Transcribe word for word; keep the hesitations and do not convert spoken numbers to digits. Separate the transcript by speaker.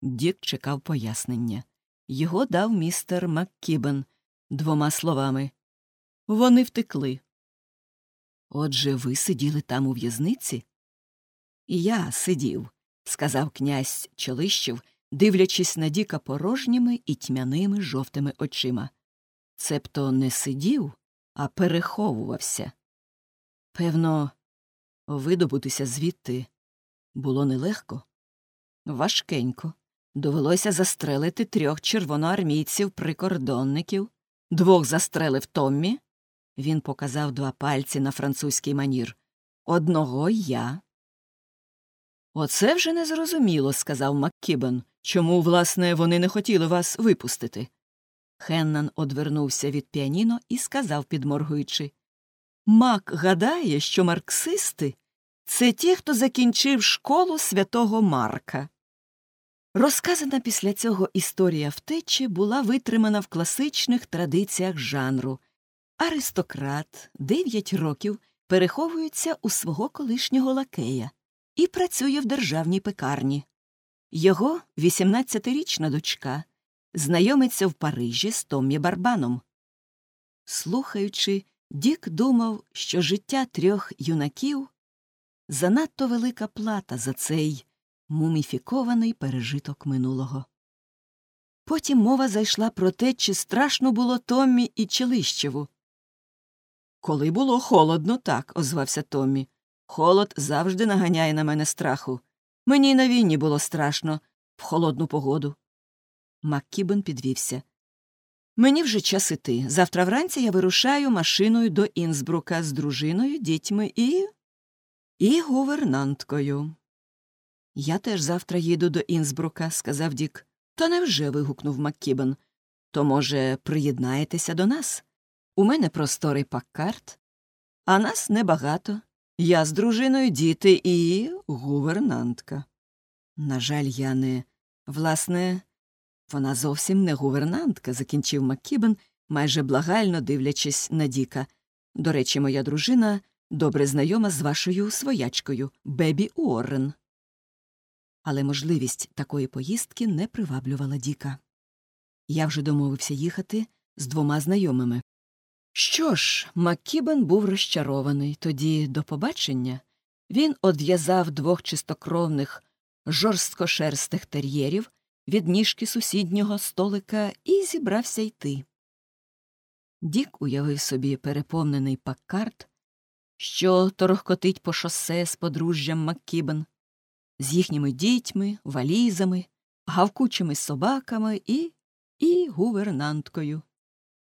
Speaker 1: Дік чекав пояснення. Його дав містер МакКібен двома словами. Вони втекли. Отже, ви сиділи там у в'язниці? Я сидів, сказав князь Чолищев, дивлячись на Діка порожніми і тьмяними жовтими очима. Цебто не сидів, а переховувався. Певно, видобутися звідти було нелегко. Важкенько. Довелося застрелити трьох червоноармійців-прикордонників, двох застрелив Томмі. Він показав два пальці на французький манір. Одного я. Оце вже незрозуміло, сказав МакКібен. Чому, власне, вони не хотіли вас випустити? Хеннан одвернувся від піаніно і сказав, підморгуючи. Мак гадає, що марксисти – це ті, хто закінчив школу святого Марка. Розказана після цього історія втечі була витримана в класичних традиціях жанру. Аристократ дев'ять років переховується у свого колишнього лакея і працює в державній пекарні. Його вісімнадцятирічна дочка знайомиться в Парижі з Томмі Барбаном. Слухаючи, Дік думав, що життя трьох юнаків – занадто велика плата за цей муміфікований пережиток минулого. Потім мова зайшла про те, чи страшно було Томмі і Чилищеву. «Коли було холодно, так», – озвався Томмі. «Холод завжди наганяє на мене страху. Мені й на війні було страшно в холодну погоду». МакКібен підвівся. «Мені вже час іти. Завтра вранці я вирушаю машиною до Інсбрука з дружиною, дітьми і... і гувернанткою». «Я теж завтра їду до Інсбрука», – сказав Дік. «Та невже?» – вигукнув МакКібен. «То, може, приєднаєтеся до нас? У мене просторий паккарт, а нас небагато. Я з дружиною, діти і... гувернантка». «На жаль, я не... Власне, вона зовсім не гувернантка», – закінчив МакКібен, майже благально дивлячись на Діка. «До речі, моя дружина добре знайома з вашою своячкою, Бебі Уоррен». Але можливість такої поїздки не приваблювала Діка. «Я вже домовився їхати з двома знайомими». Що ж, МакКібен був розчарований. Тоді до побачення. Він одв'язав двох чистокровних жорсткошерстих тер'єрів від ніжки сусіднього столика і зібрався йти. Дік уявив собі переповнений паккарт, що торохкотить по шосе з подружжям МакКібен, з їхніми дітьми, валізами, гавкучими собаками і... і гувернанткою.